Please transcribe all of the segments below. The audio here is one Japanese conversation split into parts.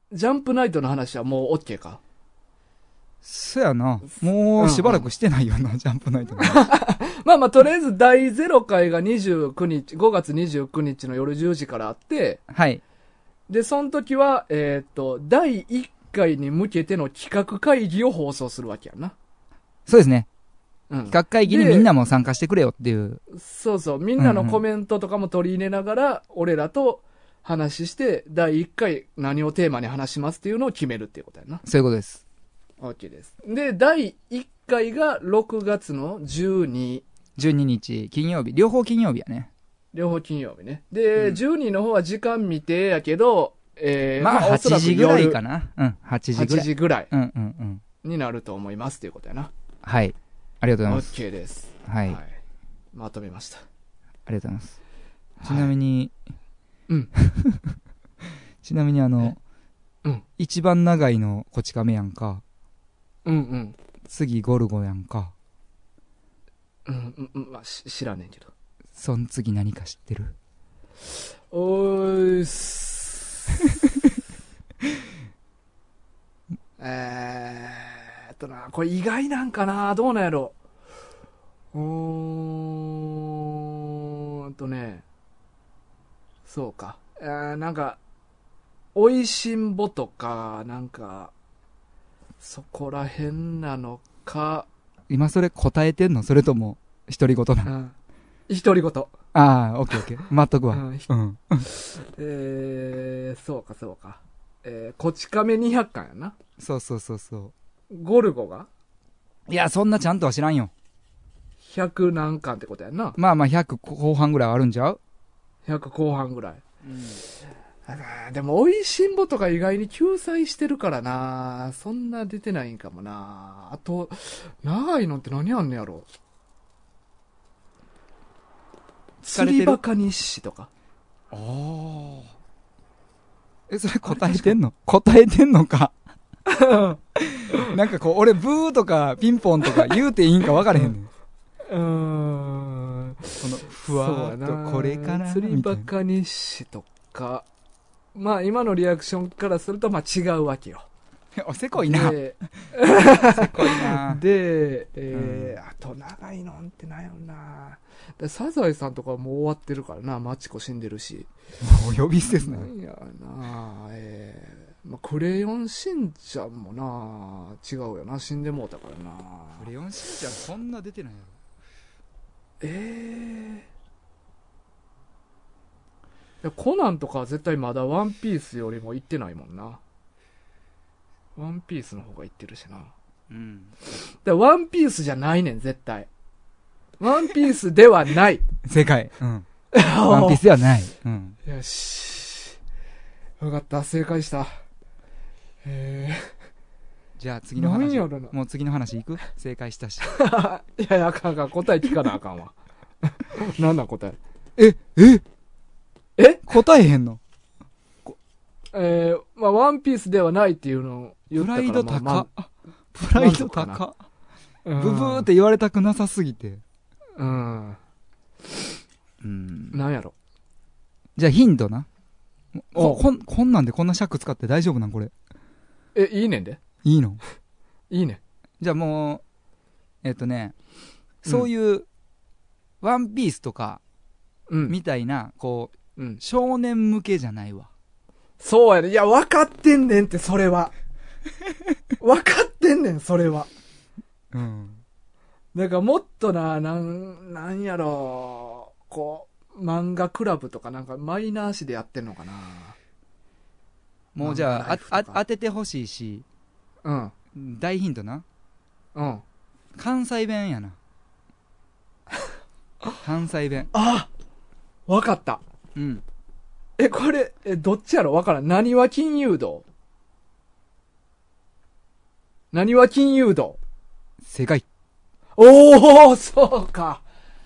ジャンプナイトの話はもう OK か。 そやな。もうしばらくしてないよな、ジャンプナイトの。 まあまあ、とりあえず第0回が29日、5月29日の夜10時からあって、 はい。 で、その時は、第1回に向けての企画会議を放送するわけやな。 そうですね。 うん。 企画会議にみんなも参加してくれよっていう。 そうそう、みんなのコメントとかも取り入れながら、俺らと話して、第1回何をテーマに話しますっていうのを決めるっていうことやな。 そういうことです。 OK です。で、第1回が6月の12。 12日、金曜日。両方金曜日やね。 両方金曜日ね。で、12の方は時間未定やけど、 まあ、8時ぐらいかな。うん、8時ぐらい。 8時ぐらい。 うんうんうん。 になると思いますっていうことやな。 はい。ありがとうございます。 OK です。 はい。 まとめました。ありがとうございます。ちなみに、 うん。 ちなみに一番長いのこち亀やんか。 うんうん。 次ゴルゴやんか。 まあ、知らねえけど。 そん次何か知ってる？ これ意外なんかな、どうなんやろ。そうか。なんか、おいしんぼとか、なんか、そこら辺なのか。 今それ答えてんの？それとも、独り言なの？ 独り言。 ああ、オッケーオッケー。待っとくわ。 そうかそうか。こち亀200巻やな。 そうそうそうそう。 ゴルゴがいや、そんなちゃんとは知らんよ。 100何巻ってことやんな。 まあまあ100後半ぐらいあるんちゃう？ 100 後半ぐらい。でも、おいしんぼとか意外に救済してるからな。そんな出てないんかもな。あと、長いのって何あんねやろ。釣りバカ日誌とか。 ああ。それ答えてんの？答えてんのか。なんかこう、俺ブーとかピンポンとか言うていいんか分からへんねん。この、ふわーっとこれかな。 釣りバカ日誌とか。まあ今のリアクションからするとまあ違うわけよ。 せこいな。せこいな。 で、あと長いのってなんやろな。サザエさんとかもう終わってるからな。マチコ死んでるし。 もう呼び捨てですね。 なんやな。クレヨンしんちゃんもな、違うよな。死んでもうたからな。 クレヨンしんちゃんそんな出てないやろ。 コナンとかは絶対まだワンピースよりも行ってないもんな。ワンピースの方が行ってるしな。 うん。 ワンピースじゃないねん、絶対。ワンピースではない。 正解。うん。ワンピースではない。うん。 よし。よかった、正解した。 じゃあ次の話。もう次の話いく？正解したし。 いやいや、あかんあかん。答え聞かなあかんわ。なんなん答え？答えへんの？ まあ、ワンピースではないっていうのを言ったから。 プライド高。プライド高。ブブーって言われたくなさすぎて。 なんやろ。 じゃあヒントな。こんなんでこんな尺使って大丈夫なんこれ。 いいねんで。 いいの？ いいねん。 じゃあもう、そういう、ワンピースとか、みたいな、こう、少年向けじゃないわ。 そうやね。いや、分かってんねんって、それは。分かってんねん、それは。 うん。 だからもっとなんやろう、こう、漫画クラブとかなんかマイナー誌でやってんのかな。 もうじゃあ、当ててほしいし、大ヒントな。関西弁やな。関西弁。 わかった。これ、どっちやろわからん。何は金融道？何は金融道？ 正解。 おー、そうか。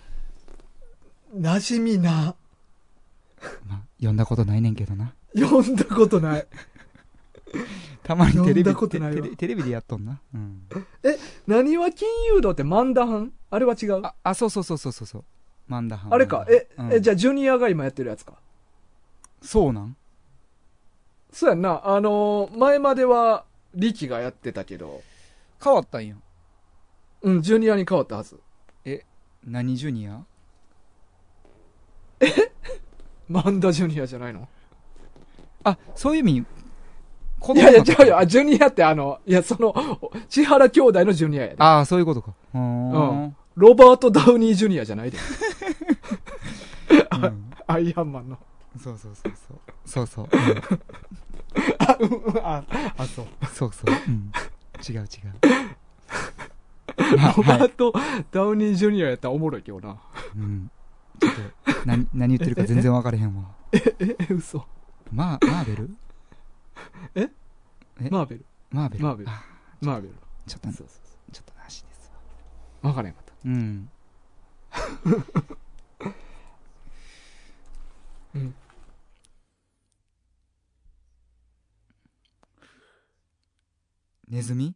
馴染みな。 まあ、読んだことないねんけどな。 読んだことない。 たまにテレビでやっとんな。 何は金融道ってマンダハン？あれは違う？ そう。マンダハン。 あれか。じゃあジュニアが今やってるやつか。 そうなん？ そうやんな。前までは、力がやってたけど。 変わったんや。 うん、ジュニアに変わったはず。 何ジュニア？ 万田ジュニアじゃないの？ あ、そういう意味、 いやいや、違うよ。ジュニアって千原兄弟のジュニアやで。 ああ、そういうことか。 うん。ロバート・ダウニージュニアじゃないで。 うん、 アイアンマンの。 そうそうそうそう。そうそう。 そう。 そうそう。うん。違う違う。 ロバート・ダウニージュニアやったらおもろいけどな。 うん。ちょっと、何言ってるか全然分かれへんわ。 嘘。 マーベル？ マーベル。 マーベル。 マーベル。 ちょっとなしですわ。 分からへんかった。 うん。 うん。 ネズミ？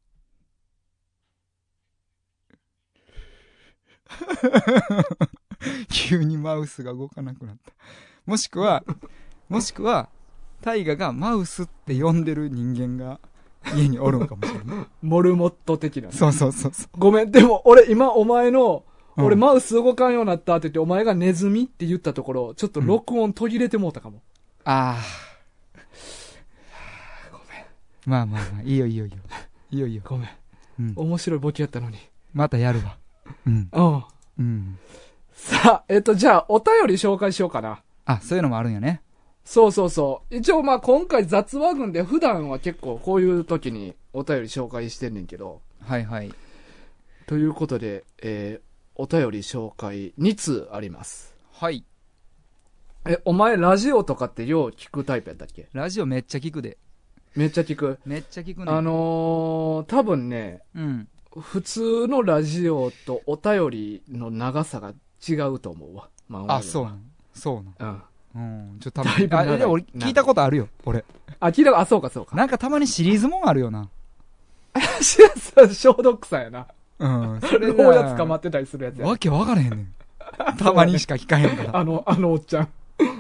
急にマウスが動かなくなった。もしくは、タイガがマウスって呼んでる人間が家におるのかもしれない。 モルモット的な、ね。 そうそうそうそう。 ごめん、でも俺今お前の、俺マウス動かんようになったって言って、お前がネズミって言ったところ、ちょっと録音途切れてもうたかも。 ああ。ごめん。まあ、いいよ。 ごめん。面白いボケやったのに。 またやるわ。うん。 さあ、じゃあ、お便り紹介しようかな。 あ、そういうのもあるんやね。 そう。一応今回雑話群で普段は結構こういう時にお便り紹介してんねんけど。 はいはい。 ということで、お便り紹介2通あります。 はい。 お前ラジオとかってよう聞くタイプやったっけ？ ラジオめっちゃ聞くで。 めっちゃ聞く。 めっちゃ聞くね。 多分ね、普通のラジオとお便りの長さが違うと思うわ。 あ、そうなん。うん。ちょっと多分、俺聞いたことあるよ、俺。 聞いたこと、そうか。 なんかたまにシリーズもんあるよな。 消毒さやな。 うん。 それで。やつ捕まってたりするやつや。 わけわからへんねん。たまにしか聞かへんから。 あのおっちゃん。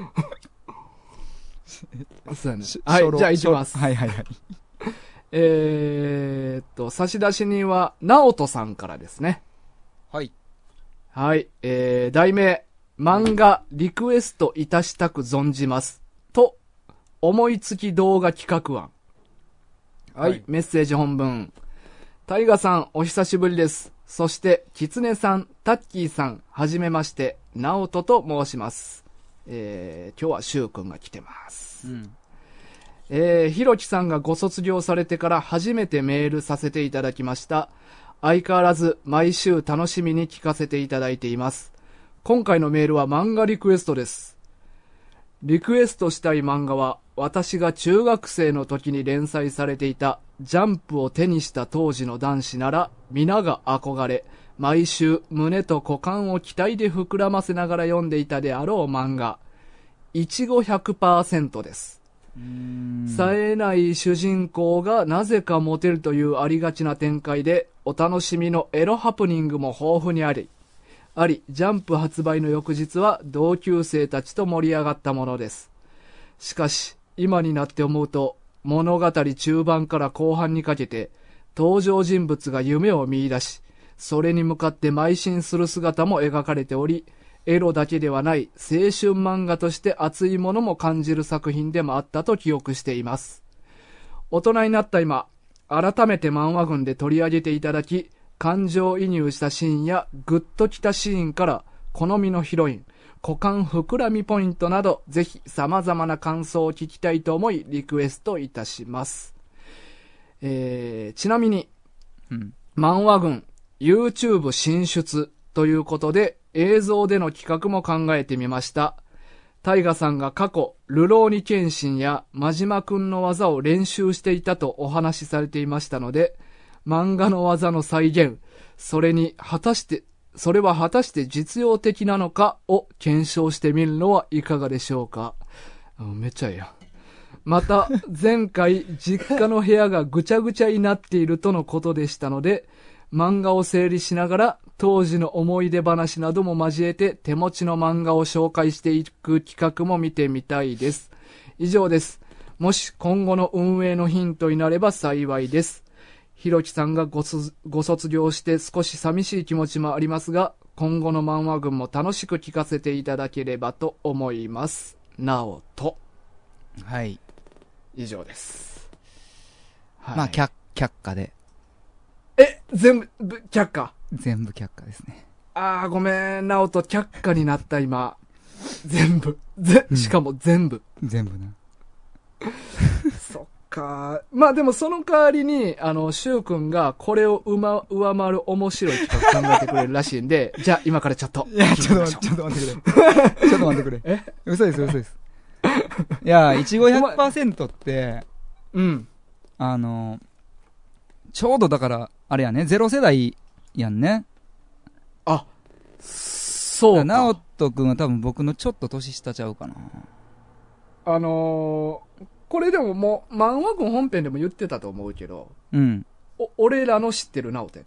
そうやね。はい、じゃあ行きます。 はい。 差出人は、ナオトさんからですね。 はい。 はい、題名、漫画リクエストいたしたく存じます。と、思いつき動画企画案。はい、メッセージ本文。タイガさん、お久しぶりです。そして、キツネさん、タッキーさん、はじめまして、ナオトと申します。今日はシュウくんが来てます。ひろきさんがご卒業されてから初めてメールさせていただきました。相変わらず毎週楽しみに聞かせていただいています。今回のメールは漫画リクエストです。リクエストしたい漫画は、私が中学生の時に連載されていたジャンプを手にした当時の男子なら皆が憧れ、毎週胸と股間を期待で膨らませながら読んでいたであろう漫画、いちご 100% です。冴えない主人公がなぜかモテるというありがちな展開で、お楽しみのエロハプニングも豊富にあり、ジャンプ発売の翌日は同級生たちと盛り上がったものです。しかし、今になって思うと、物語中盤から後半にかけて、登場人物が夢を見出し、それに向かって邁進する姿も描かれており、エロだけではない青春漫画として熱いものも感じる作品でもあったと記憶しています。大人になった今、改めて漫画群で取り上げていただき、感情移入したシーンやグッときたシーンから好みのヒロイン、股間膨らみポイントなどぜひ様々な感想を聞きたいと思いリクエストいたします。ちなみに、漫画群 YouTube 進出ということで映像での企画も考えてみました。タイガさんが過去ルローニケンシンや真島くんの技を練習していたとお話しされていましたので、漫画の技の再現、それは果たして実用的なのかを検証してみるのはいかがでしょうか。めっちゃええやん。また、前回実家の部屋がぐちゃぐちゃになっているとのことでしたので、漫画を整理しながら当時の思い出話なども交えて手持ちの漫画を紹介していく企画も見てみたいです。以上です。 もし今後の運営のヒントになれば幸いです。ひろきさんがご卒業して少し寂しい気持ちもありますが、今後の漫画群も楽しく聞かせていただければと思います。なおと。 はい。 以上です。はい、 まあ、却下で。 全部却下？ 全部却下ですね。 ごめん、なおと却下になった、今。全部。しかも全部。 全部な。 そっか。まあでもその代わりに、シュウ君がこれを上回る面白い企画考えてくれるらしいんで、じゃあ今からちょっと。 いや、ちょっと待ってくれ。ちょっと待ってくれ。嘘です。いや、いちご 100% って、 うん。 ちょうどだから、あれやね、ゼロ世代やんね。 あ、そうか。 なおとくんは多分僕のちょっと年下ちゃうかな。 これでももう、漫画軍本編でも言ってたと思うけど、 うん。 俺らの知ってるなおとやで。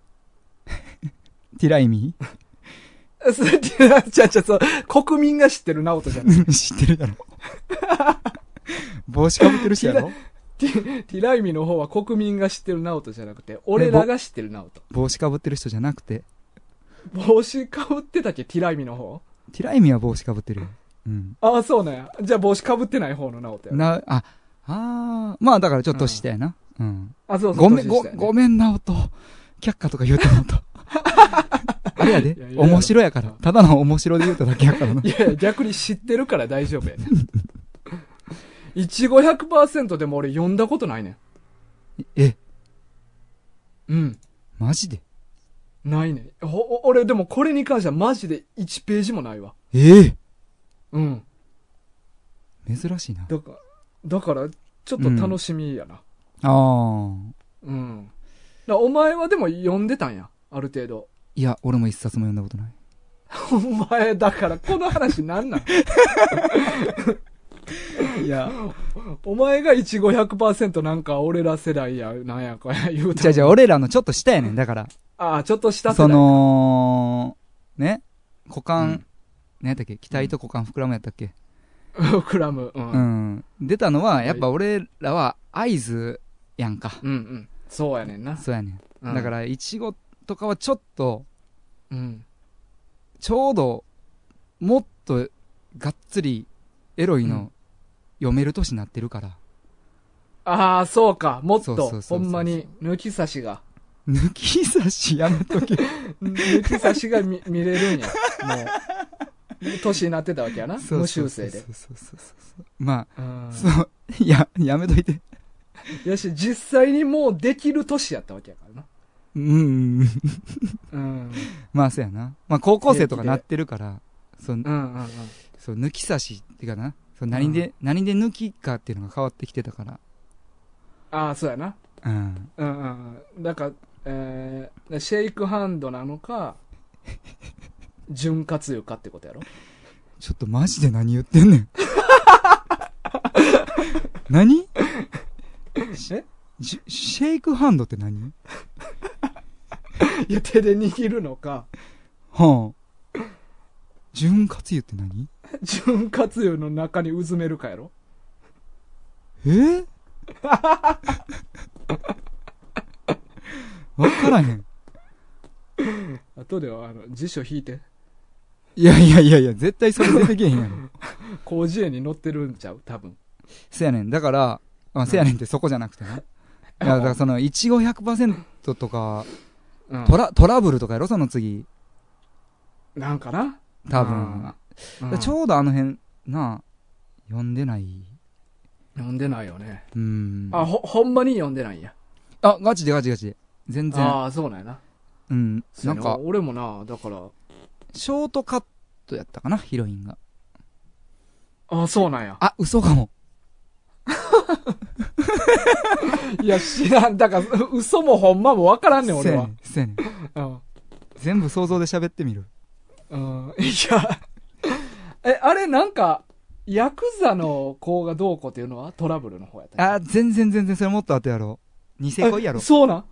ティライミそう、国民が知ってるなおとじゃない。 知ってるだろ。帽子かぶってるしやろ。 ティライミの方は国民が知ってるナオトじゃなくて、俺らが知ってるナオト。 帽子かぶってる人じゃなくて。 帽子かぶってたっけ、ティライミの方？ ティライミは帽子かぶってるよ。うん。 あ、そうなんや。じゃあ帽子かぶってない方のナオトや。 まあだからちょっと下やな。うん。 そう。 ごめんナオト。却下とか言うてナオト。あれやで。面白やから。ただの面白で言うただけやからな。 いや、逆に知ってるから大丈夫やね。いちご 100% でも俺読んだことないねん。うん。 マジで？ ないね。俺でもこれに関してはマジで1ページもないわ。うん。 珍しいな。 だから、ちょっと楽しみやな。 うん。 お前はでも読んでたんや、ある程度。 いや、俺も一冊も読んだことない。 お前、だからこの話なんなんいや、お前がいちご 100% なんか俺ら世代や、なんやかや言うた。 じゃあ俺らのちょっと下やねん、だから。 ちょっと下世代。 ね、股間、何やったっけ、期待と股間膨らむやったっけ。 膨らむ。うん。 出たのは、やっぱ俺らは合図やんか。 うん。そうやねんな。 そうやねん。だから、いちごとかはちょっと、 うん。 ちょうど、もっとがっつりエロいの読める年になってるから。 そうか。もっと、ほんまに、抜き差しが。 抜き差しやめとけ。 抜き差しが見れるんや。もう、年になってたわけやな。無修正で。 そう。まあ、やめといて。 やし、実際にもうできる年やったわけやからな。 まあ、そうやな。まあ、高校生とかなってるから、抜き差しっていうかな。何で抜きかっていうのが変わってきてたから。 そうやな。だから、シェイクハンドなのか、潤滑油かってことやろ。 ちょっとマジで何言ってんねん。何？シェイクハンドって何？ いや、手で握るのか。 潤滑油って何？ 潤滑油の中にうずめるかやろ。 わからへん。 後では辞書引いて。 いや、絶対それ出てけへんやろ。 広辞苑に載ってるんちゃう多分。 せやねん。だから、せやねんってそこじゃなくてね。いや、だからその、いちご 100% とか、トラブルとかやろその次。 なんかな多分。ちょうどあの辺、読んでない。 読んでないよね。ほんまに読んでないんや。 ガチで。全然。 そうなんやな。 なんか。 俺もな、だから。 ショートカットやったかな、ヒロインが。 そうなんや。 嘘かも。 いや、知らん。だから、嘘もほんまもわからんねん、俺は。 せやねん。全部想像で喋ってみる。 いや、あれなんか、ヤクザの子がどうこうっていうのはトラブルの方やったっけ？ 全然、それもっと後やろ。ニセ恋やろ。 そうなん？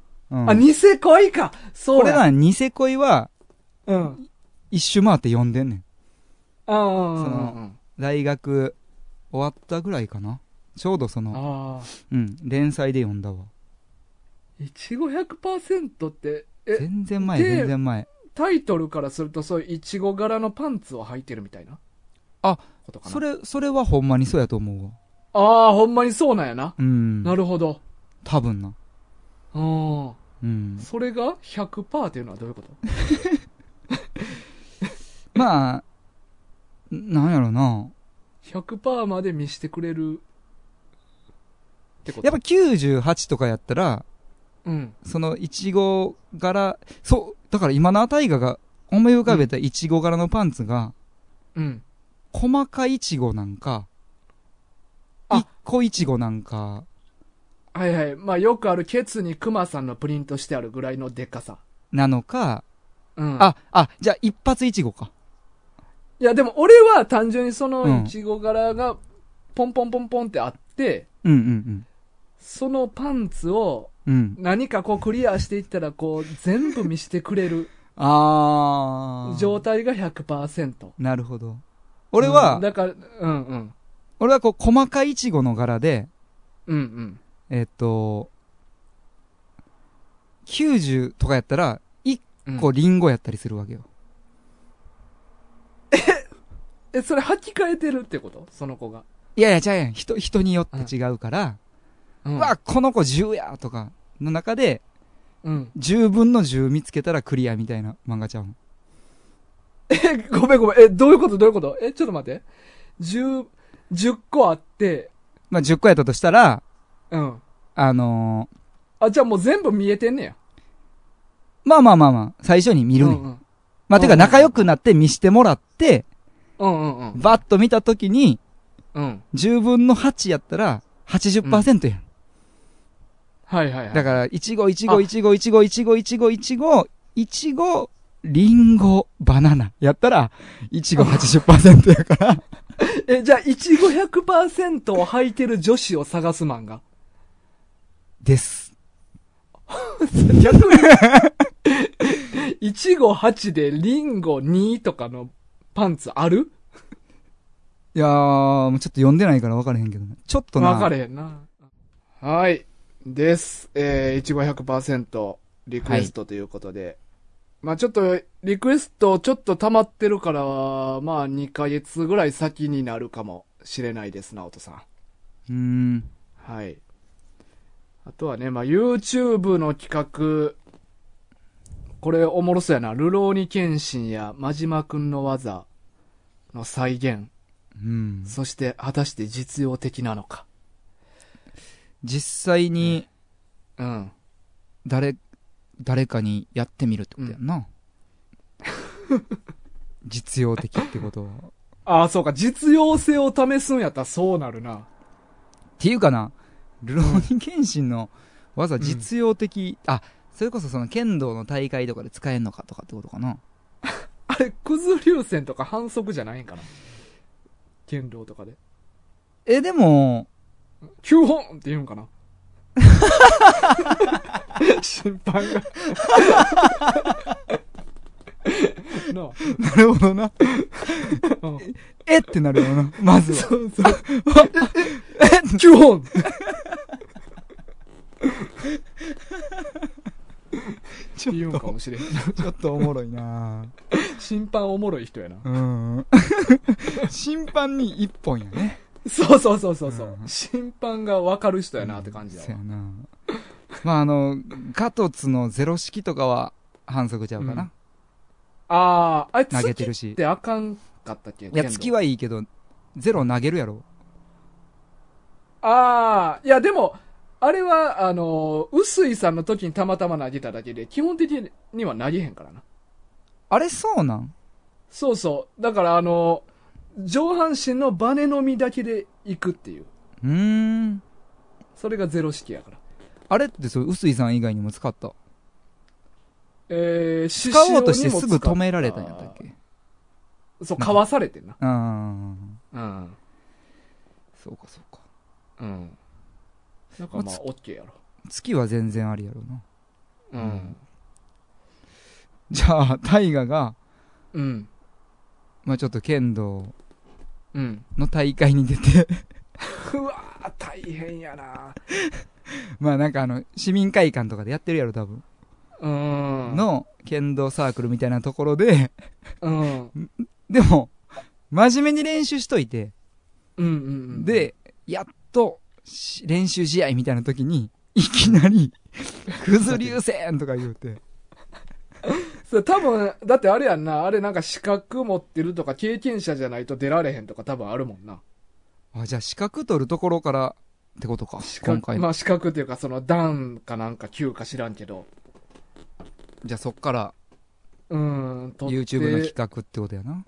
ニセ恋か。そう俺らニセ恋は、一周回って読んでんねん。 大学終わったぐらいかな。 ちょうどその、連載で読んだわ。 いちご 100% って、 全然前。 タイトルからすると、そういういちご柄のパンツを履いてるみたいなことかな。 それはほんまにそうやと思うわ。 ああ、ほんまにそうなんやな。なるほど。 多分な。 それが 100% っていうのはどういうことまあ、なんやろな。 100% まで見してくれるってこと。 やっぱ98とかやったら、そのいちご柄、だから今の大河が思い浮かべたいちご柄のパンツが、細かいちごなんか、一個いちごなんか、 はいはい。まあよくあるケツにクマさんのプリントしてあるぐらいのでっかさ。 なのか、じゃあ一発いちごか。 いやでも俺は単純にそのいちご柄がポンポンポンポンってあって、そのパンツを何かこうクリアしていったらこう全部見せてくれる状態が 100%。 なるほど。俺は、 だから、 俺はこう細かいいちごの柄で、90とかやったら、1個リンゴやったりするわけよ。 それ履き替えてるってことその子が。 いやいや、ちゃうやん。人によって違うから、この子10やとかの中で、10分の10見つけたらクリアみたいな漫画ちゃうの。 ごめん。どういうことちょっと待って。10個あって、 まあ、10個やったとしたら、 じゃあもう全部見えてんねや。 まあ、最初に見るね。まあ、てか仲良くなって見してもらって、バッと見たときに、10分の8やったら 80% やん。 はい。 だから、いちご、リンゴ、バナナやったら、いちご 80% やから。 じゃあ、いちご 100% を履いてる女子を探す漫画です。 逆に、いちご8でリンゴ2とかのパンツある？ いやー、もうちょっと読んでないから分からへんけどね。ちょっとな。 分かれへんな。はい。です。いちご 100% リクエストということで。まあちょっと、リクエストちょっと溜まってるから、まあ2ヶ月ぐらい先になるかもしれないです、直人さん。はい。あとはね、まあ YouTube の企画、これおもろそうやな。ルローニケンシンや真島くんの技の再現。そして果たして実用的なのか。 実際に、誰かにやってみるってことやんな。実用的ってことは。 ああ、そうか。実用性を試すんやったらそうなるな。 っていうかな、ルローニケンシンの技実用的、それこそその剣道の大会とかで使えんのかとかってことかな。 あれ、クズ流線とか反則じゃないんかな。剣道とかで。でも、 9本って言うんかな。審判がなるほどな。ってなるよな、まずは。そう。 9本言うんかもしれん。 ちょっとおもろいな。 審判おもろい人やな。 審判に1本やね。 そう。審判が分かる人やなって感じだわ。 そうやな。まあガトツのゼロ式とかは反則ちゃうかな。 あれ投げてるし。 月ってあかんかったっけ？ いや、月はいいけど、ゼロ投げるやろ。 いやでも、あれは、臼井さんの時にたまたま投げただけで、基本的には投げへんからな。 あれそうなん？ そう。だから上半身のバネのみだけで行くっていう。それがゼロ式やから。 あれってそう、臼井さん以外にも使った？使おうとしてすぐ止められたんやったっけ？ そう、かわされてんな。 そうか。 なんかまあ、オッケーやろ。 月は全然ありやろな。じゃあ、大河が、まあちょっと剣道の大会に出て、 うわー、大変やな。 まあなんか市民会館とかでやってるやろ、多分。の、剣道サークルみたいなところで、でも、真面目に練習しといて、で、やっと、練習試合みたいな時に、いきなり、クズ流星とか言うて。 それ多分、だってあれやんな、あれなんか資格持ってるとか経験者じゃないと出られへんとか多分あるもんな。 あ、じゃあ資格取るところからってことか。 今回。まあ資格っていうかその段かなんか級か知らんけど。 じゃあそっから、YouTube の企画ってことやな。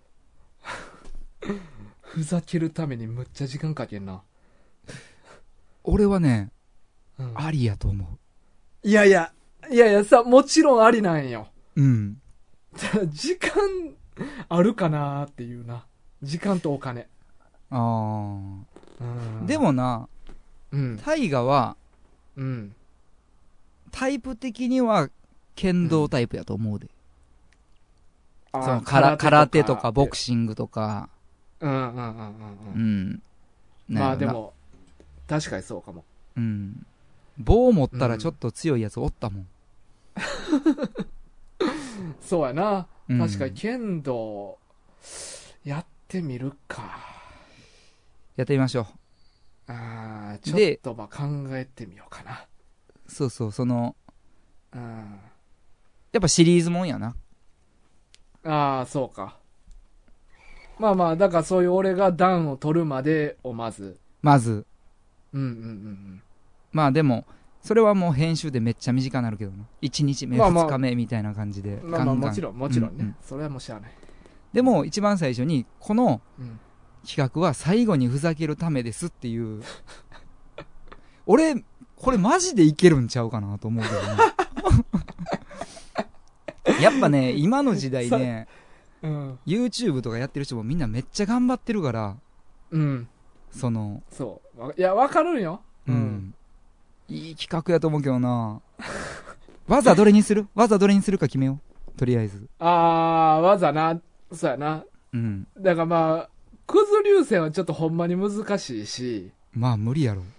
ふざけるためにむっちゃ時間かけんな。 俺はね、ありやと思う。 いやさ、もちろんありなんよ。時間あるかなーっていうな。時間とお金。 でもな、大河は、タイプ的には剣道タイプやと思うで。その空手とかボクシングとか。 まあでも、確かにそうかも。 棒持ったらちょっと強いやつおったもん。 そうやな。確かに剣道、やってみるか。 やってみましょう。 ちょっとまあ考えてみようかな。 そうそう、やっぱシリーズもんやな。 そうか。まあまあ、だからそういう俺が段を取るまでをまず。 まあでも、それはもう編集でめっちゃ短くなるけどな。1日目、2日目みたいな感じで。 まあもちろんね。それはもうしゃあない。でも一番最初に、この企画は最後にふざけるためですっていう。俺、これマジでいけるんちゃうかなと思うけどね。やっぱね、今の時代ね、YouTube とかやってる人もみんなめっちゃ頑張ってるから、 そう。いや、わかるんよ。 いい企画やと思うけどな。技どれにするか決めよう。とりあえず。 技な。そうやな。だからまあ、クズ流星はちょっとほんまに難しいし。 まあ無理やろ。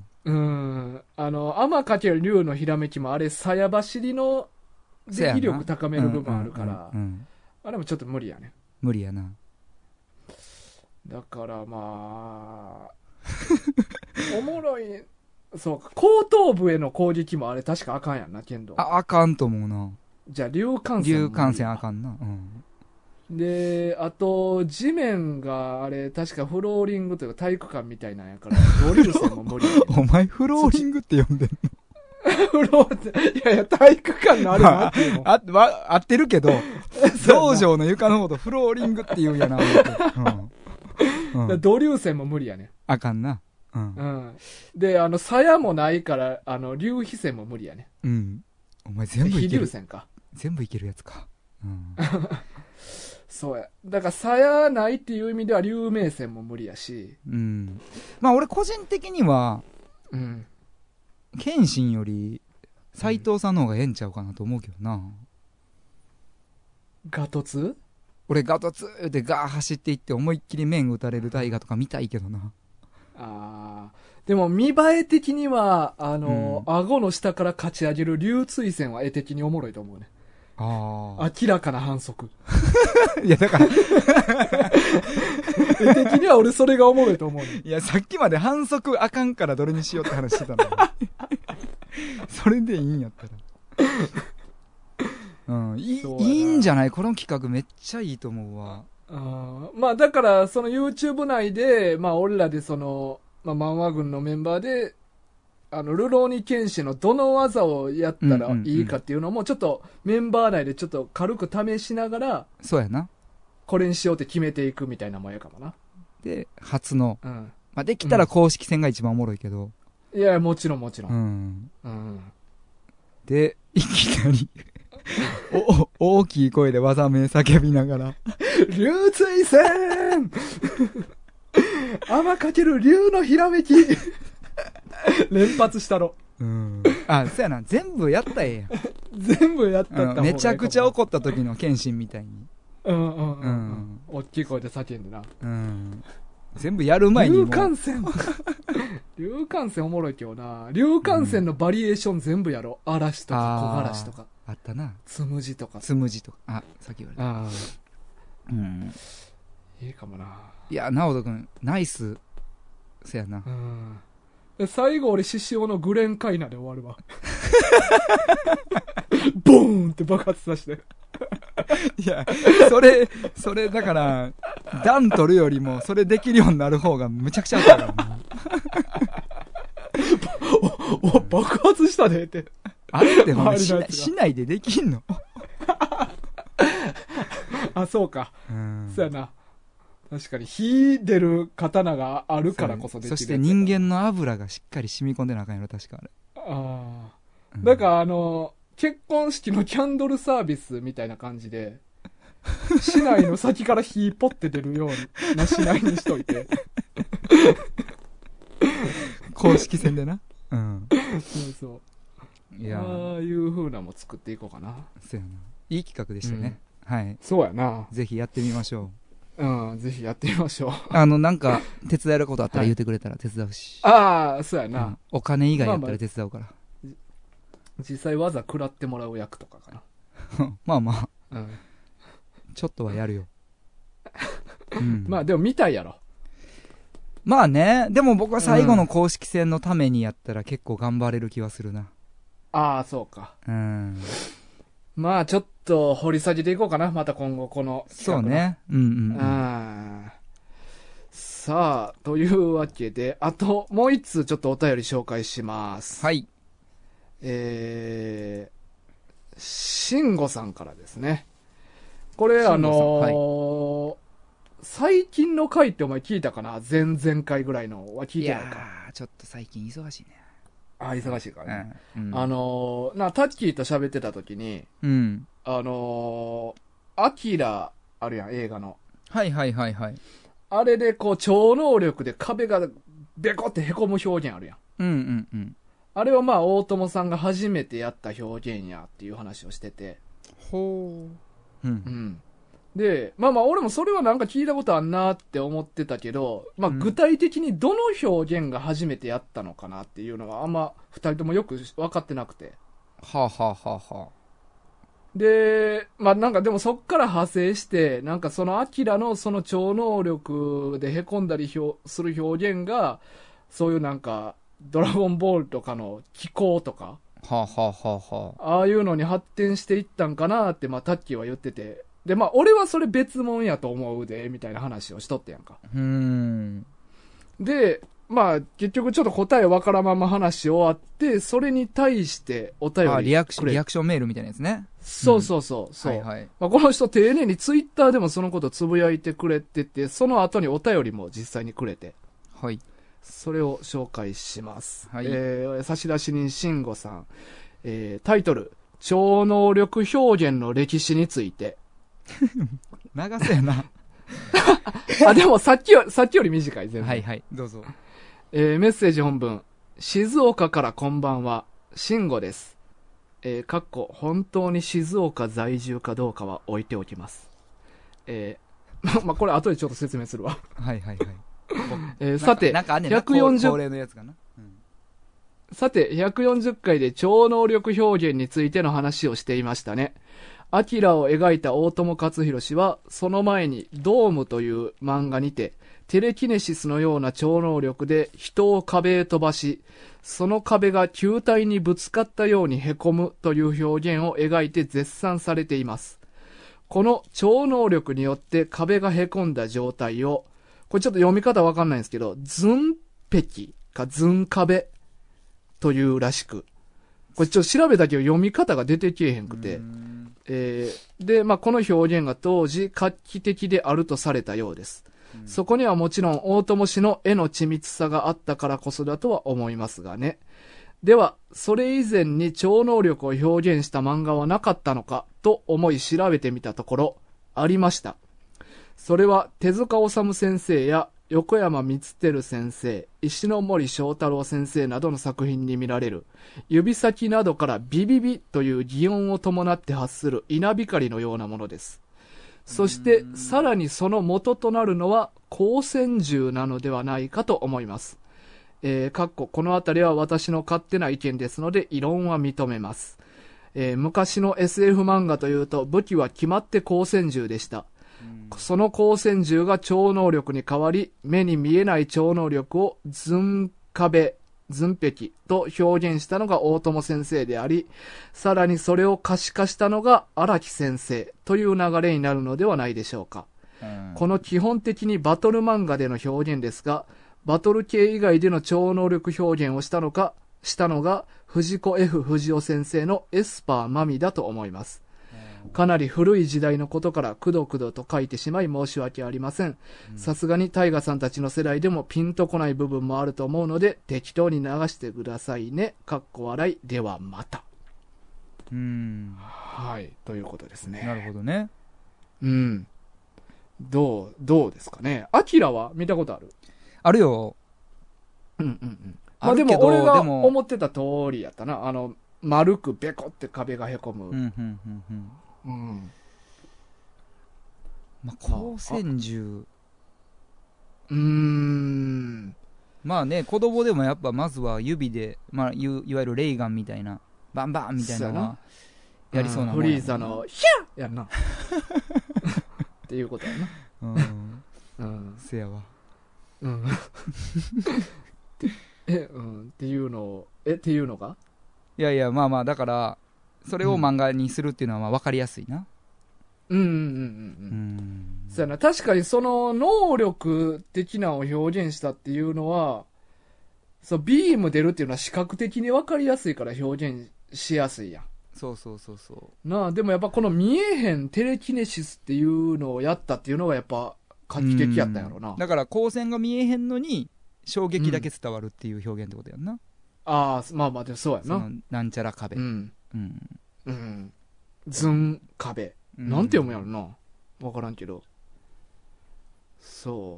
天かける竜のひらめきもあれ、さや走りの出来力高める部分あるから、あれもちょっと無理やね。 無理やな。 だからまあ、おもろい、そうか、後頭部への攻撃もあれ確かあかんやんな、剣道。 あかんと思うな。 じゃあ、竜感染あかんな。 で、あと、地面があれ、確かフローリングというか体育館みたいなんやから、ドリル線も無理。 お前フローリングって呼んでんのフローって、いや体育館のあれも合ってるけど、道場の床のことフローリングって言うやな、 ドリュー線も無理やね。 あかんな。 で、鞘もないから、流皮線も無理やね。 お前全部いける。 飛竜線か。 全部いけるやつか。 そうや。だから、鞘ないっていう意味では、流明線も無理やし。 まあ、俺個人的には、謙信より、斎藤さんの方がええんちゃうかなと思うけどな。 ガトツ？ 俺ガトツでガー走っていって思いっきり面打たれる大河とか見たいけどな。 でも見栄え的には、顎の下から勝ち上げる流追線は絵的におもろいと思うね。明らかな反則。 いや、だから。 絵的には俺それがおもろいと思うね。 いや、さっきまで反則あかんからどれにしようって話してたの。それでいいんやったら。いいんじゃない？この企画めっちゃいいと思うわ。 まあだから、その YouTube 内で、まあ俺らでその、漫画軍のメンバーで、ルローニケンシのどの技をやったらいいかっていうのも、ちょっとメンバー内でちょっと軽く試しながら、 そうやな。 これにしようって決めていくみたいなもんやかもな。 で、初の、できたら公式戦が一番おもろいけど。 いや、もちろん。 で、いきなり、大きい声で技名叫びながら。 流追戦天かける竜のひらめき連発したろ。 そうやな。全部やったらええやん。 全部やったった方がいい。 めちゃくちゃ怒った時の謙信みたいに。 大きい声で叫んでな。 全部やる前にもう。 竜感染竜感染おもろいけどな。竜感染のバリエーション全部やろう。嵐とか木枯らしとか。 あったな。 つむじとか。 つむじとか。あ、さっき言われた。 ああ。 うん。 いいかもな。 いや、直人くん、ナイス。そやな。 うん。最後俺獅子王のグレンカイナで終わるわ。ボーンって爆発させて。 いや、それだから、段取るよりも、それできるようになる方がむちゃくちゃあったからな。 爆発したねって。 あれってほんましないでできんのあ、そうか。そうやな。確かに、火出る刀があるからこそできる。 そして人間の油がしっかり染み込んでなあかんやろ、確かあれ。 ああ。だから結婚式のキャンドルサービスみたいな感じで、市内の先から火ポッて出るような市内にしといて。 公式戦でな。うん。 そうそう。 いやああいう風なも作っていこうかな。 そうやな。いい企画でしたね。はい。 そうやな。 ぜひやってみましょう。うん、ぜひやってみましょう。 なんか、手伝えることあったら言ってくれたら手伝うし。 ああ、そうやな。 お金以外やったら手伝うから。 実際わざ食らってもらう役とかかな。まあまあ。うん。 ちょっとはやるよ。 まあでも見たいやろ。 まあね、でも僕は最後の公式戦のためにやったら結構頑張れる気はするな。 ああ、そうか。まあちょっと掘り下げていこうかな、また今後この。 そうね。 さあ、というわけで、あともう一通ちょっとお便り紹介します。 はい。 慎吾さんからですね。これ最近の回ってお前聞いたかな？前々回ぐらいのは聞いてないか。いやー、ちょっと最近忙しいね。 あ、忙しいからね。タッキーと喋ってた時に、アキラあるやん、映画の。 はいはいはいはい。 あれでこう、超能力で壁がベコって凹む表現あるやん。あれはまあ、大友さんが初めてやった表現やっていう話をしてて。 ほう。 で、まあまあ俺もそれはなんか聞いたことあんなって思ってたけど、まあ具体的にどの表現が初めてやったのかなっていうのがあんま二人ともよく分かってなくて。 はあ、はあはあはあ、 で、まあなんかでもそっから派生して、なんかそのアキラのその超能力で凹んだりする表現が、そういうなんかドラゴンボールとかの気候とか、 はあはあはあはああいうのに発展していったんかなってまあタッキーは言ってて、で、まあ、俺はそれ別物やと思うで、みたいな話をしとってやんか。で、まあ、結局ちょっと答えわからんまま話終わって、それに対してお便り。 リアクションメールみたいなやつね。 そうそうそう。はいはい。まあ、この人丁寧にツイッターでもそのことつぶやいてくれてて、その後にお便りも実際にくれて。 はい。 それを紹介します。 はい。 差出人慎吾さん。タイトル、超能力表現の歴史について。 長そうやな。 あ、でもさっきより短い、全然。 はいはい、どうぞ。 メッセージ本文。静岡からこんばんは、慎吾です。本当に静岡在住かどうかは置いておきます。まあ、これ後でちょっと説明するわ。 はいはいはい。 さて、 140恒例のやつかな。 さて、140回で超能力表現についての話をしていましたね。アキラを描いた大友克洋氏は、その前にドームという漫画にて、テレキネシスのような超能力で人を壁へ飛ばし、その壁が球体にぶつかったように凹むという表現を描いて絶賛されています。この超能力によって壁が凹んだ状態を、これちょっと読み方わかんないんですけど、ズン壁かズン壁というらしく、これちょっと調べたけど読み方が出てけえへんくて、で、まあ、この表現が当時画期的であるとされたようです。そこにはもちろん大友氏の絵の緻密さがあったからこそだとは思いますがね。では、それ以前に超能力を表現した漫画はなかったのかと思い調べてみたところ、ありました。それは手塚治虫先生や横山光輝先生、石ノ森章太郎先生などの作品に見られる、指先などからビビビという擬音を伴って発する稲光のようなものです。そして、さらにその元となるのは、 光線銃なのではないかと思います。このあたりは私の勝手な意見ですので、異論は認めます。昔の SF 漫画というと武器は決まって光線銃でした。その光線銃が超能力に変わり、目に見えない超能力を寸壁と表現したのが大友先生であり、さらにそれを可視化したのが荒木先生という流れになるのではないでしょうか。この基本的にバトル漫画での表現ですが、バトル系以外での超能力表現をしたのが藤子 F 不二雄先生のエスパーマミだと思います。かなり古い時代のことからくどくどと書いてしまい申し訳ありません。さすがにタイガさんたちの世代でもピンとこない部分もあると思うので適当に流してくださいね。かっこ笑い。ではまた。はい、ということですね。 なるほどね。 どうですかね。アキラは見たことある？あるよ。 まあでも俺が思ってた通りやったな。丸くベコって壁がへこむ。 まあ、光線銃。まあね、子供でもやっぱまずは指で、まあ、いわゆるレイガンみたいな、バンバンみたいなのはやりそうなもんやな。 フリーザのヒャーやんな。っていうことやな。 せやわ。 っていうのがいやいや、まあまあ、だから、それを漫画にするっていうのはまあ分かりやすいな。 そうやな。確かにその能力的なを表現したっていうのは、ビーム出るっていうのは視覚的に分かりやすいから表現しやすいやん。 そうなあ、でもやっぱこの見えへんテレキネシスっていうのをやったっていうのがやっぱ画期的やったんやろな。 だから光線が見えへんのに衝撃だけ伝わるっていう表現ってことやんな。 ああ、まあまあでもそうやな。 そのなんちゃら壁。 ズン壁。なんて読むやろな。わからんけど。そう。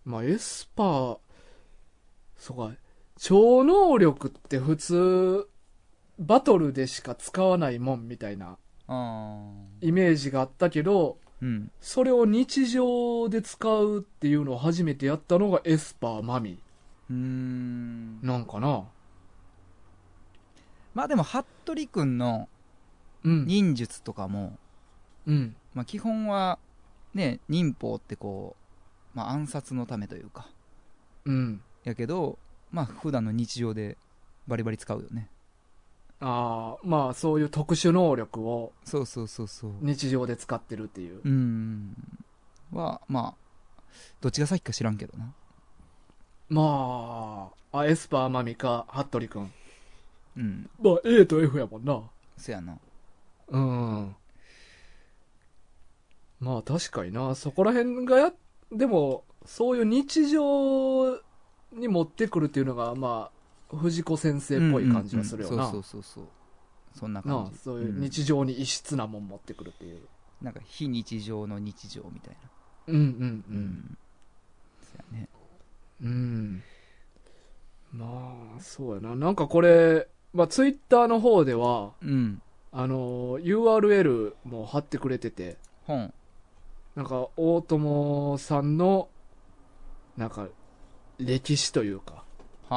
まあエスパー、そうか。超能力って普通、バトルでしか使わないもんみたいなイメージがあったけど、それを日常で使うっていうのを初めてやったのがエスパーマミなんかな。 まあでも服部くんの忍術とかも、まあ基本はね、忍法ってこう、まあ暗殺のためというか、やけど、まあ普段の日常でバリバリ使うよね。 ああ、まあそういう特殊能力をそう日常で使ってるっていう。 はまあどっちが先か知らんけどな。 まあエスパーマミか服部くん。まあ A と F やもんな。 そやな。 まあ確かにな。そこら辺がでもそういう日常に持ってくるっていうのがまあ藤子先生っぽい感じはするよな。 そうそんな感じ。 そういう日常に異質なもん持ってくるっていう、 なんか非日常の日常みたいな。そうやね。 まあそうやな。なんかこれまあツイッターの方ではURL も貼ってくれてて、なんか大友さんのなんか歴史というか、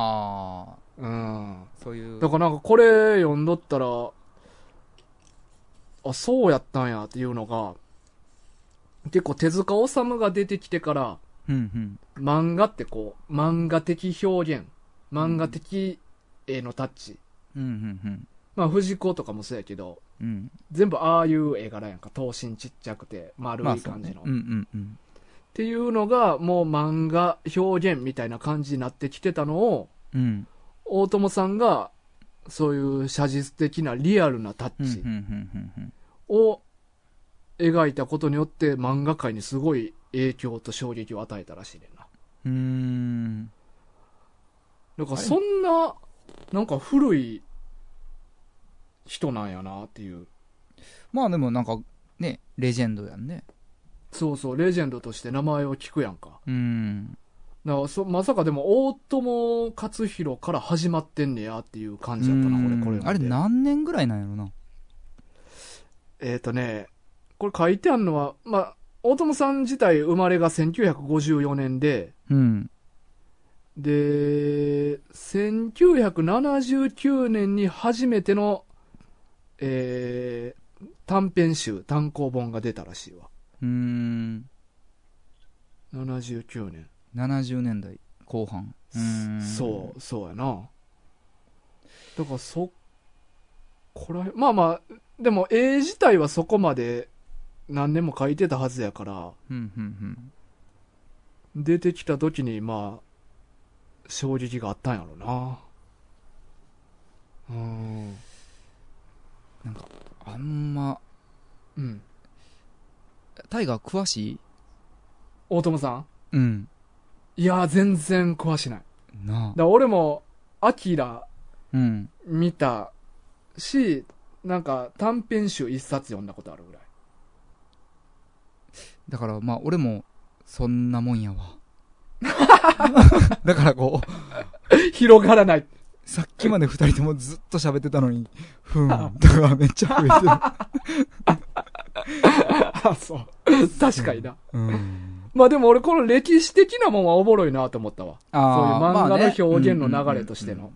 そういうだからなんかこれ読んどったら、あ、そうやったんやっていうのが結構手塚治虫が出てきてから、漫画ってこう漫画的表現、漫画的絵のタッチ、まあ藤子とかもそうやけど、全部ああいう絵柄やんか。頭身ちっちゃくて丸い感じの、っていうのがもう漫画表現みたいな感じになってきてたのを、大友さんがそういう写実的なリアルなタッチを描いたことによって漫画界にすごい影響と衝撃を与えたらしいねんな。だからそんななんか古い人なんやなっていう。 まあでもなんかね、レジェンドやんね。 そうレジェンドとして名前を聞くやんか。だからまさかでも大友克洋から始まってんねやっていう感じやったな、これ。 あれ何年ぐらいなんやろな。 これ書いてあるのはまあ大友さん自体生まれが1954年で、 うん。 で、1979年に初めての、短編集、単行本が出たらしいわ。79年。 70年代後半。 そうやな。だからこらへん、まあまあ、でも絵自体はそこまで何年も描いてたはずやから、出てきた時にまあ、衝撃があったんやろな。 なんか、あんま、 うん。 タイガー詳しい？ 大友さん？ うん。 いや、全然詳しない。 なあ。 だから俺も、アキラうん。 見たし、なんか短編集一冊読んだことあるぐらい。 だからまあ俺もそんなもんやわ。だからこう広がらない。 さっきまで二人ともずっと喋ってたのに、とかめっちゃ増えてる。 あ、そう。確かにな。 うん。 まあでも俺この歴史的なもんはおもろいなと思ったわ。そういう漫画の表現の流れとしての。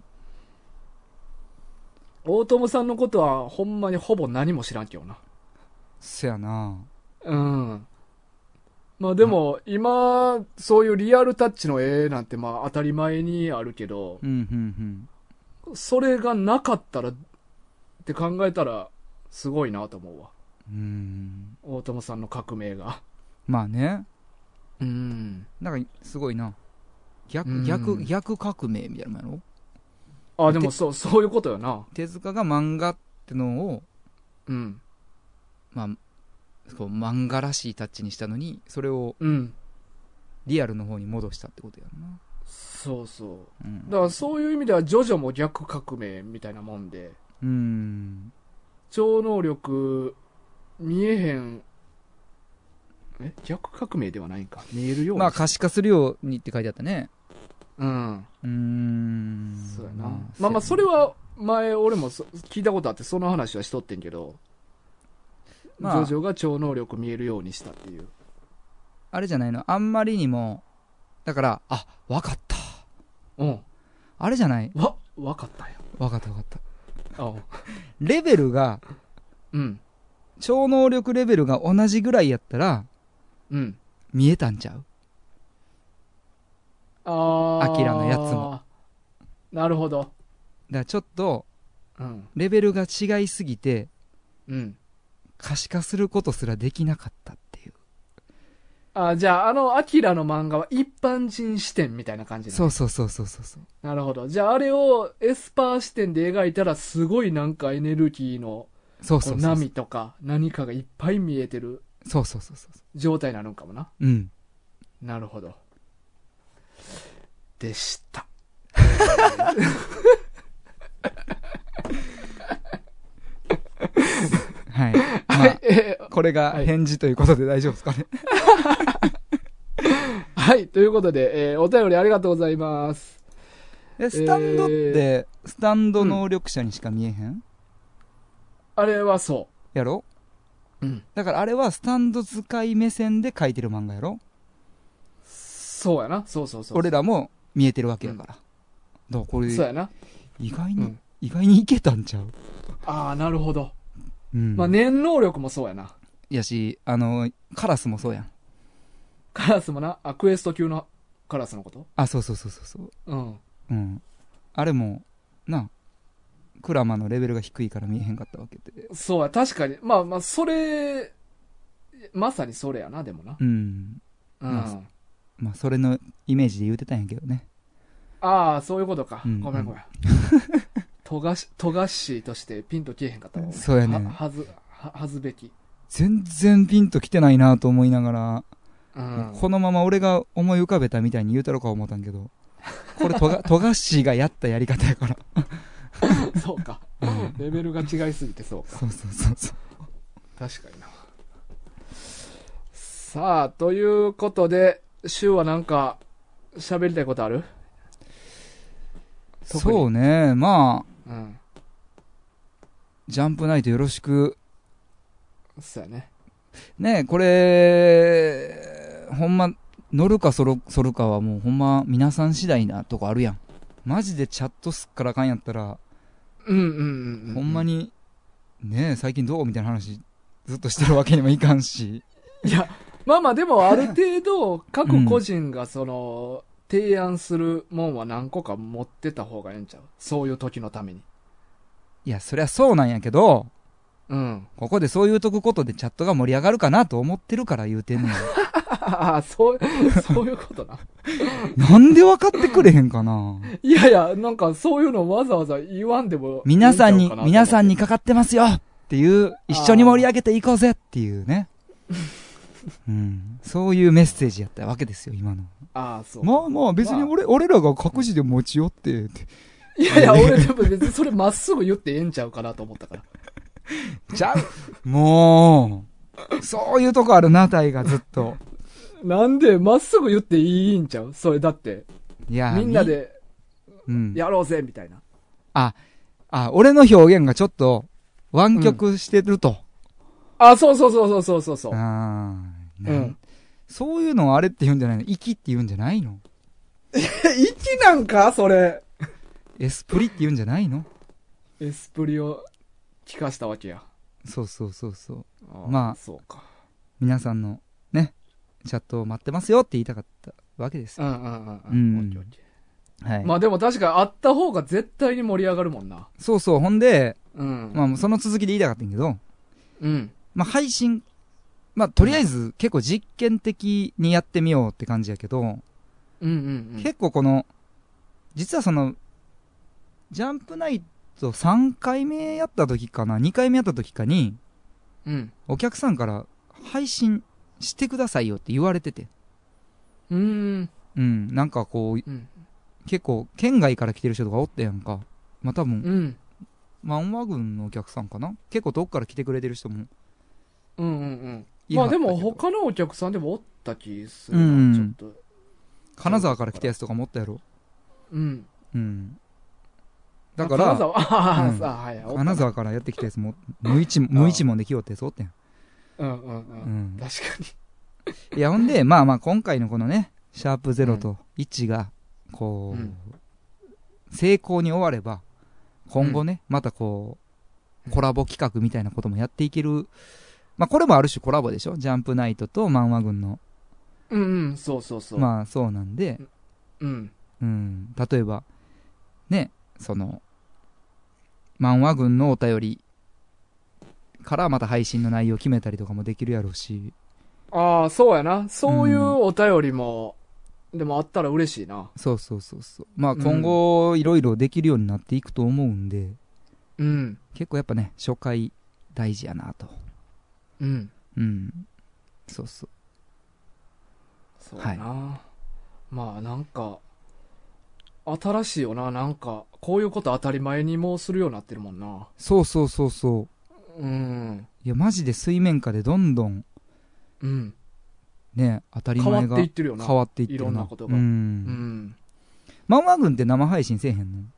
大友さんのことはほんまにほぼ何も知らんけどな。 せやな。 うん。まあでも今そういうリアルタッチの絵なんてまあ当たり前にあるけど、それがなかったらって考えたらすごいなと思うわ。大友さんの革命が。 まあね。なんかすごいな。逆革命みたいなのやろ？ あ、でもそういうことよな。 手塚が漫画ってのを、まあ、漫画らしいタッチにしたのに、それをリアルの方に戻したってことやんな。 そうそう。だからそういう意味ではジョジョも逆革命みたいなもんで、超能力見えへん、逆革命ではないんか。見えるように。 まあ可視化するようにって書いてあったね。 そうやな。まあまあそれは前俺も聞いたことあってその話はしとってんけど、ジョジョが超能力見えるようにしたっていう。 あれじゃないの、あんまりにも、だから、わかった。あれじゃない？ わかったよ。 わかった。レベルが、超能力レベルが同じぐらいやったら、見えたんちゃう？アキラのやつも。 なるほど。だからちょっと、レベルが違いすぎて、可視化することすらできなかったっていう。 じゃあアキラの漫画は一般人視点みたいな感じなの？ そう。 なるほど。じゃああれをエスパー視点で描いたらすごいなんかエネルギーの波とか何かがいっぱい見えてる状態になるんかもな。なるほど。でした。 はい。これが返事ということで大丈夫ですかね。 はい。ということで、お便りありがとうございます。 スタンドって、スタンド能力者にしか見えへん？ あれはそう。 やろ？だからあれはスタンド使い目線で描いてる漫画やろ？ そうやな。そう。 俺らも見えてるわけやから。だからこれ、 そうやな。 意外にいけたんちゃう？ なるほど。まあ、念能力もそうやな。 やし、カラスもそうやん。 カラスもな、クエスト級のカラスのこと？ そう。あれも、クラマのレベルが低いから見えへんかったわけで。 そうや、確かに。まあ、それ、まさにそれやな、でもな。 まあ、それのイメージで言うてたんやけどね。 そういうことか。ごめん。トガッシーとしてピンときえへんかったわ。 そうやね。 はずべき。 全然ピンときてないなと思いながら、このまま俺が思い浮かべたみたいに言うたろか思ったんけど、これトガッシーがやったやり方やから。 そうか。レベルが違いすぎてそうか。 そう。 確かにな。さあ、ということで、シュウはなんか喋りたいことある？ そうね、まあ、ジャンプナイトよろしく。 そうやね。 ね、これ、ほんま、乗るかそるかはもうほんま皆さん次第なとこあるやん。マジでチャットすっからかんやったら、ほんまに、ね、最近どうみたいな話ずっとしてるわけにもいかんし。 いや、まあまあでもある程度、各個人がその、提案するもんは何個か持ってた方がええんちゃう？そういう時のために。 いや、そりゃそうなんやけど、 うん。 ここでそういうとくことでチャットが盛り上がるかなと思ってるから言うてんねん。 ああ、そういうことな。 なんで分かってくれへんかな。 いやいや、なんかそういうのわざわざ言わんでも皆さんにかかってますよっていう、一緒に盛り上げていこうぜっていうね。うん。そういうメッセージやったわけですよ、今の。 ああ、そう。 まあまあ別に俺らが各自で持ち寄って。 いやいや、俺でも別にそれまっすぐ言ってええんちゃうかなと思ったから。 ちゃう。もう、そういうとこあるな、タイがずっと。 なんでまっすぐ言っていいんちゃう？それだって。いや、みんなで、やろうぜ、みたいな。 俺の表現がちょっと、湾曲してると。 そう。 そういうのをあれって言うんじゃないの？息って言うんじゃないの？ 息なんかそれ。 エスプリって言うんじゃないの？ エスプリを聞かしたわけや。 そう。まあ、そうか。皆さんのね、チャットを待ってますよって言いたかったわけですよ。 はい。まあでも確かにあった方が絶対に盛り上がるもんな。 そう。ほんで、まあその続きで言いたかったんやけど、まあ配信、まあとりあえず結構実験的にやってみようって感じやけど、結構この、実はその、ジャンプナイト3回目やった時かな、2回目やった時かに、お客さんから配信してくださいよって言われてて。なんかこう、結構県外から来てる人とかおったやんか。まあ多分、漫画軍のお客さんかな、結構遠くから来てくれてる人も。まあでも他のお客さんでもおった気するな、ちょっと。金沢から来たやつとかもおったやろ。だから、金沢からやってきたやつも、無一文で来よってやつおったやん。 確かに。いや、ほんで、まあまあ今回のこのね、シャープ0と1が、こう、成功に終われば、今後ね、またこう、コラボ企画みたいなこともやっていける。まあこれもある種コラボでしょ？ジャンプナイトと漫画軍の。 そう。 まあそうなんで、例えば、ね、その、漫画軍のお便りからまた配信の内容を決めたりとかもできるやろうし。そうやな。そういうお便りも、でもあったら嬉しいな。 そう。まあ今後いろいろできるようになっていくと思うんで、結構やっぱね、初回大事やなと。そう。 そうやな。まあなんか、新しいよな。なんか、こういうこと当たり前にもうするようになってるもんな。 そう。いや、マジで水面下でどんどん、ね、当たり前が変わっていってるよな。いろんなことが。漫画軍って生配信せえへんの？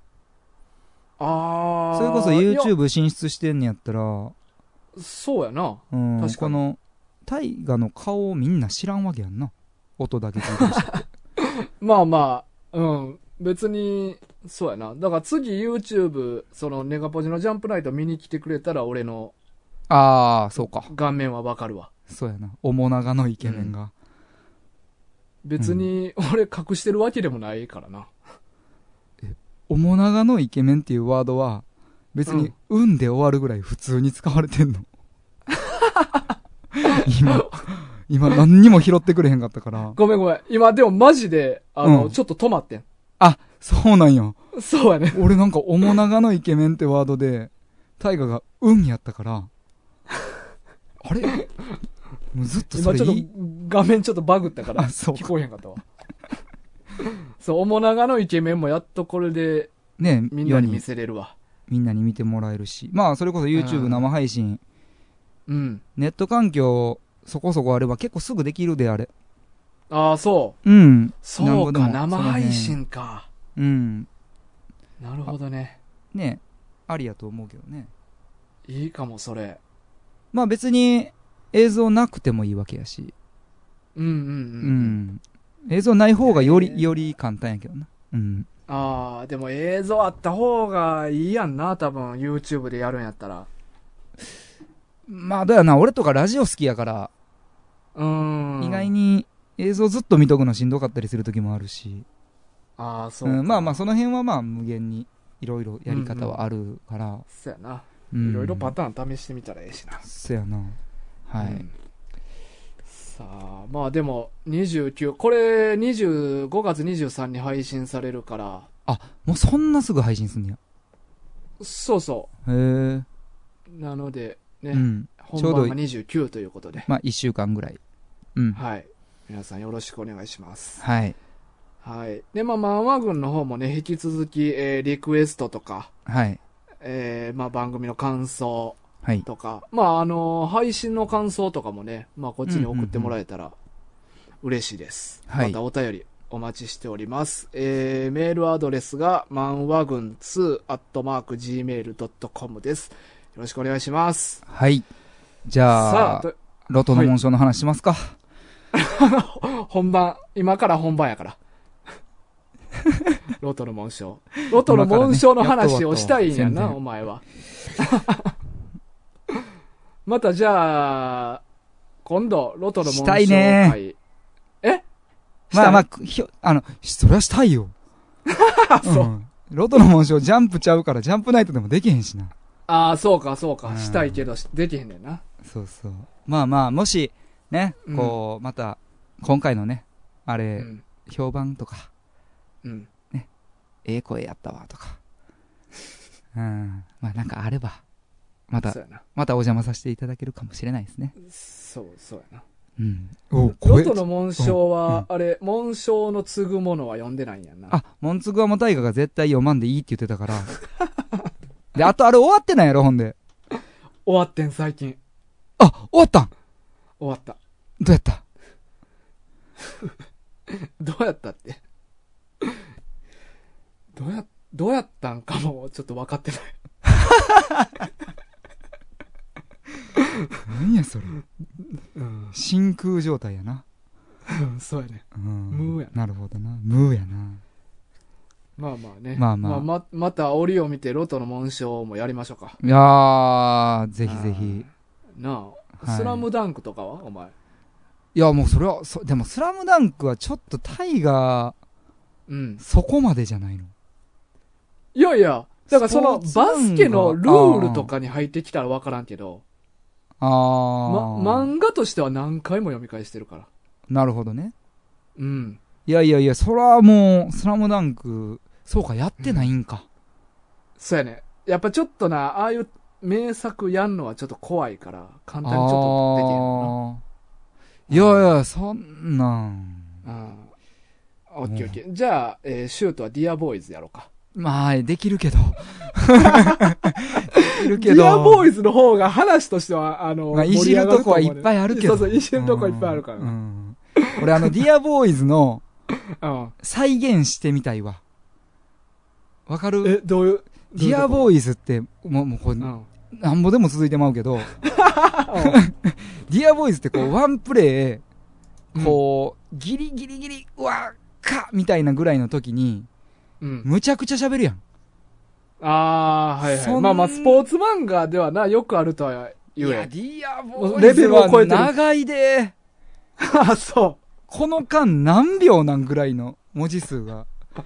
それこそ YouTube 進出してんねやったら、 そうやな。確かに。 この、大河の顔をみんな知らんわけやんな。音だけ聞いてるし。 まあ、別に、そうやな。だから次 YouTube、そのネガポジのジャンプナイト見に来てくれたら俺の、 そうか。 顔面はわかるわ。 そうやな。面長のイケメンが。 別に、俺隠してるわけでもないからな。 面長のイケメンっていうワードは、別に、運で終わるぐらい普通に使われてんの。今何にも拾ってくれへんかったから。 ごめん。今でもマジで、ちょっと止まってん。 そうなんや。 そうやね。 俺なんか、面長のイケメンってワードで、大河が運やったから、あれもうずっとそれ今ちょっと画面ちょっとバグったから、聞こえへんかったわ。そう、面長のイケメンもやっとこれで、ね、みんなに見せれるわ。 みんなに見てもらえるし。まあ、それこそ YouTube 生配信。ネット環境、そこそこあれば結構すぐできるで、あれ。 そう。そうか、生配信か。なるほどね。 ありやと思うけどね。 いいかも、それ。 まあ別に、 映像なくてもいいわけやし。 うんうんうん。うん。 映像ない方がより簡単やけどな。うん。 ああ、でも映像あった方がいいやんな、多分 YouTube でやるんやったら。 まあ、どうやな、俺とかラジオ好きやから、意外に映像ずっと見とくのしんどかったりする時もあるし。 ああ、そうか。 まあまあ、その辺はまあ無限にいろいろやり方はあるから。 そうやな。いろいろパターン試してみたらええしな。 そうやな。はい。 さあ、まあでも29、これ5月23に配信されるから。 あ、もうそんなすぐ配信すんねや。 そうそう。 へえ。 なのでね、 ちょうど本番が29ということで。 まあ1週間ぐらい。 はい。皆さんよろしくお願いします。 はい。 はい。で、まあ、漫画軍の方もね、引き続き、リクエストとか、 はい。 まあ、番組の感想とか、 はい、 まあ、配信の感想とかもね、まあ、こっちに送ってもらえたら嬉しいです。 はい。 またお便りお待ちしております。メールアドレスが、漫画軍2@gmail.com です。よろしくお願いします。 はい。じゃあ、ロトの紋章の話しますか。 本番、今から本番やから。ロトの紋章。ロトの紋章の話をしたいんやな、お前は。またじゃあ、今度、ロトの紋章会。 したいね。まあまあ、それはしたいよ。そう。ロトの紋章ジャンプちゃうから、ジャンプナイトでもできへんしな。 ああ、そうか、そうか。したいけど、できへんねんな。 そうそう。まあまあ、もし、ね、こう、また、今回のね、あれ、評判とか、ね、声やったわとか、まあなんかあれば、またお邪魔させていただけるかもしれないですね。 そうやな。 ロトの紋章は、あれ、紋章の継ぐものは読んでないんやな。 あ、紋継ぐはもう大河が絶対読まんでいいって言ってたから。で、あとあれ終わってないやろ、ほんで。 終わってん、最近。 あ、終わったん？ 終わった。 どうやったどうやったってどうやったんかもちょっと分かってない。 何やそれ、真空状態やな。 そうやね。ムーやな。なるほどな。ムーやな。 まあまあね。また折を見てロトの紋章もやりましょうか。 いやー、ぜひぜひ。 なあ、スラムダンクとかはお前。 いや、もうそれは、でもスラムダンクはちょっとタイガー、そこまでじゃないの。 いやいや、だからそのバスケのルールとかに入ってきたら分からんけど、漫画としては何回も読み返してるから。 なるほどね。 いや、そらもう、スラムダンク、そうか、やってないんか。 そうやね。やっぱちょっとな、ああいう名作やんのはちょっと怖いから、簡単にちょっとできへんのな。 いや、そんなん。 オッケーオッケー。じゃあ、シュートはディアボーイズやろうか。 まあ、できるけど。 ディアボーイズの方が話としては、 まあ、いじるとこはいっぱいあるけど。 そう、いじるとこいっぱいあるから。 俺ディアボーイズの、再現してみたいわ。わかる？ どういう？ ディアボーイズって、もうこれ、なんぼでも続いてまうけど、ディアボーイズってこう、ワンプレイ、こう、ギリギリ、うわっかみたいなぐらいの時に、むちゃくちゃ喋るやん。 はいはい。まあまあ、スポーツ漫画ではな、よくあるとは言え。 いや、ディアボーイズは長いで。 あ、そう。 この間何秒なんぐらいの文字数が、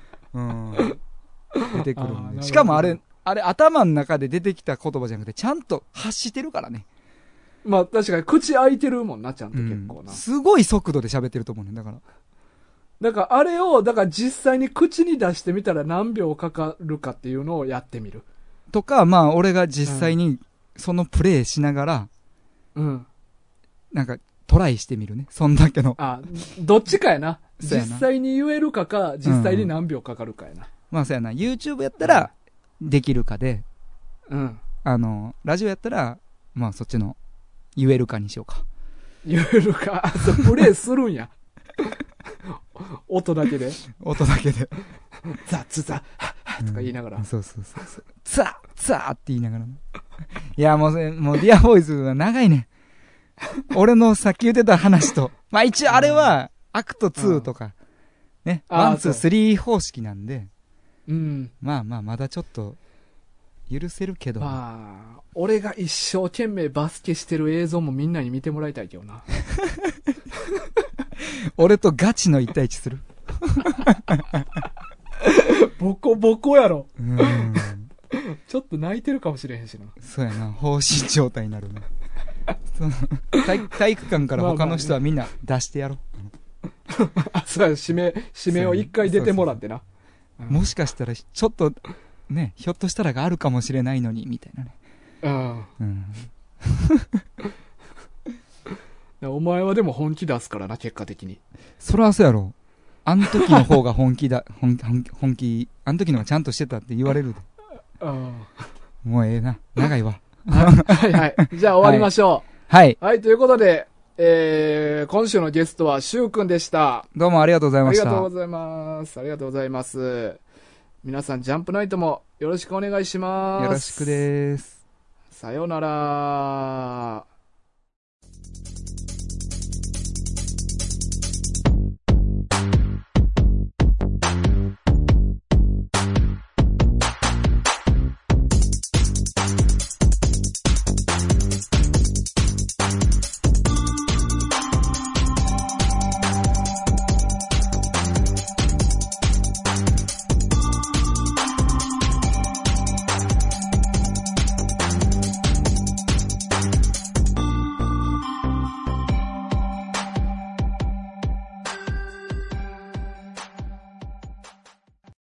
出てくるんで。しかもあれ頭の中で出てきた言葉じゃなくて、ちゃんと発してるからね。 まあ確かに口開いてるもんな、ちゃんと結構な。 すごい速度で喋ってると思うね。だからあれを、実際に口に出してみたら何秒かかるかっていうのをやってみる。 とか、まあ俺が実際にそのプレイしながら、なんかトライしてみるね。そんだけの。 どっちかやな。実際に言えるかか、実際に何秒かかるかやな。 まあそうやな。YouTube やったらできるかで、ラジオやったら、まあそっちの言えるかにしようか。 言えるか。プレイするんや。音だけでザッツザッとか言いながら、 そうザッザッって言いながらいやもうディアボーイズは長いね。 俺のさっき言ってた話と。まあ一応あれは、アクト2とか、ね、1、2、3方式なんで、 うん。 まあまあ、まだちょっと、許せるけど。 まあ、俺が一生懸命バスケしてる映像もみんなに見てもらいたいけどな。 俺とガチの1対1するボコボコやろ。 うんちょっと泣いてるかもしれへんしな。 そうやな、放心状態になるね。体育館から他の人はみんな出してやろう。 あ、そうや、指名を一回出てもらってな。 もしかしたら、ちょっと、ね、ひょっとしたらがあるかもしれないのに、みたいなね。 お前はでも本気出すからな、結果的に。 そらそうやろ。あん時の方が本気、あん時の方がちゃんとしてたって言われるで。もうええな。長いわ。 はいはい。じゃあ終わりましょう。 はい。 はい、ということで、今週のゲストはしゅうくんでした。 どうもありがとうございました。 ありがとうございます。ありがとうございます。皆さん、ジャンプナイトもよろしくお願いします。 よろしくです。 さようなら。